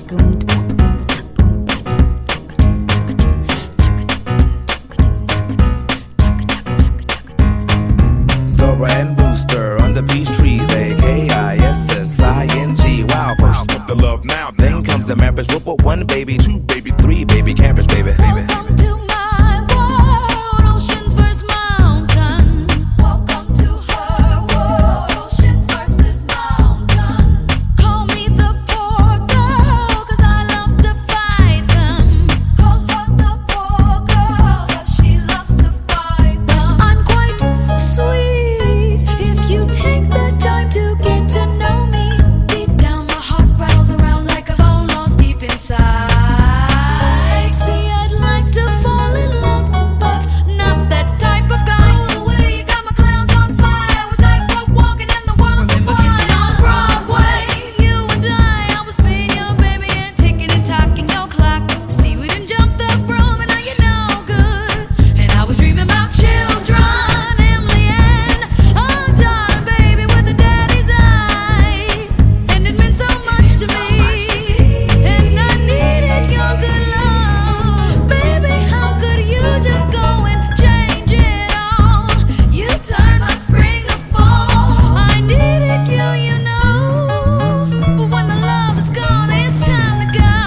Zora and Rooster under peach trees, they K-I-S-S-I-N-G. Wow, first Up the love now. then comes the marriage. We'll put 1 baby, 2 baby, 3 baby campers, baby. Welcome to my world, oceans versus mountains. Welcome to her world, oceans versus mountains. Call me the poor girl, 'cause I love to fight them. Call her the poor girl, 'cause she loves to fight them. I'm quite sweet if you take the time to get to know me. Deep down my heart rattles around like a bone lost deep inside. See, I'd like to fall in love, but not that type of guy. Oh, the way you got my clowns on fire was like we're walking in the world's Remember kissing on Broadway. You and I was being your baby and ticking and talking your clock. See, we didn't jump the broom and now you know good. And I was dreaming about children, Emily and I'm darling baby with a daddy's eyes. And it meant so much to me. And I needed your good love. Baby, how could you just go and change it all? You turned my spring to fall. I needed you, you know. But when the love is gone, it's time to go.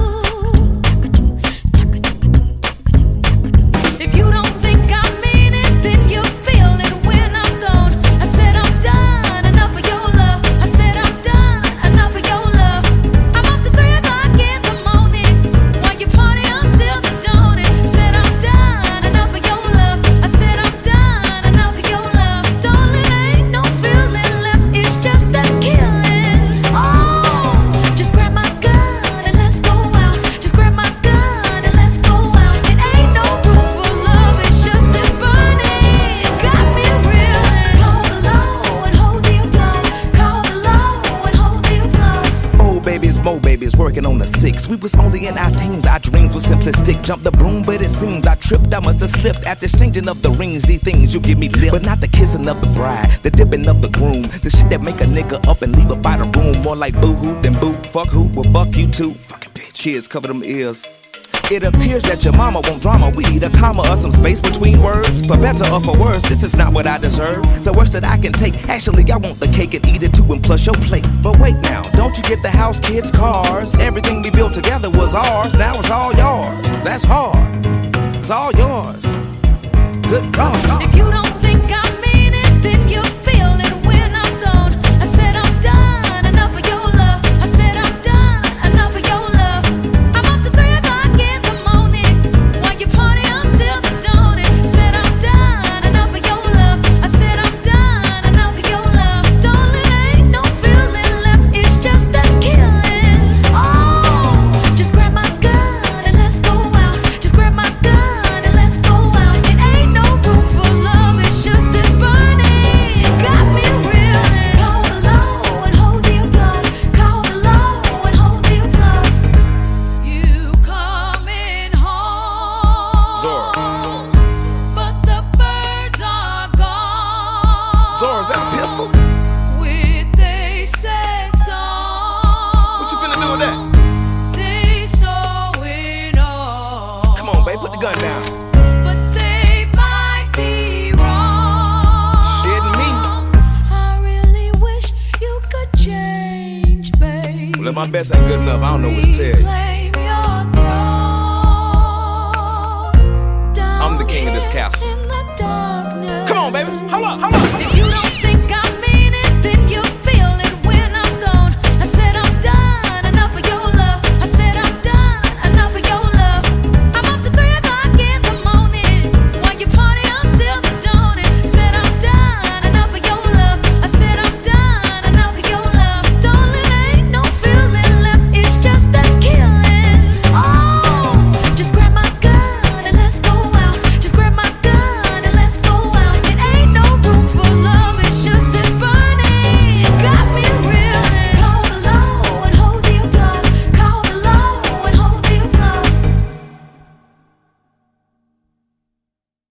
If you don't think I mean it, then you feel it when I'm gone. I said I'm done, enough of your love. I said I'm done, enough of your love. I'm up to 3 o'clock in the morning while you party until the dawning. Said I'm done, enough of your love. I said I'm done, enough of your love. Darling, ain't no feeling left, it's just a killing. Oh, just grab my gun and let's go out. Just grab my gun and let's go out. It ain't no room for love, it's just this burning. Got me reeling. Call below and hold the applause. Call below and hold the applause. Old babies, mo babies, working on the 6. We was only in our teens, our dreams were simplistic. Jumped the broom, but it seems I tripped. I must have slipped after exchanging of the rings. These things you give me lip, but not the kissing of the bride, the dipping of the groom, the shit that make a nigga up and leave up by the room. More like boo hoo than boo. Fuck who? Well, fuck you too. Fucking bitch. Kids, cover them ears. It appears that your mama won't drama. We need a comma or some space between words. For better or for worse, this is not what I deserve. The worst that I can take. Actually, I want the cake and eat it too and plus your plate. But wait now, don't you get the house, kids, cars? Everything we built together was ours. Now it's all yours. That's hard. It's all yours. Good God. If you don't think I mean it, then you feel it when I'm gone. I said I'm done, enough of your love. I said I'm done, enough of your love. I'm up to 3 o'clock in the morning while you party until the dawning. Said I'm done, enough of your love. I said I'm done, enough of your love. Darling, ain't no feeling left, it's just a killing. Oh, just grab my gun and let's go out. Just grab my gun and let's go out. It ain't no room for love, it's just this burning. Got me reeling. Call below and hold the applause. Call below and hold the applause. You coming home, Zora. but the birds are gone. Zora, is that a pistol? With they said song. What you finna do with that? They sewing on. Come on, babe, put the gun down. But they might be wrong. Shitting me. I really wish you could change, babe. Well, if my best ain't good enough, I don't know what to tell you. Reclaim your throne. I'm the king of this castle. In the darkness. Come on, baby. Hold up, hold up. If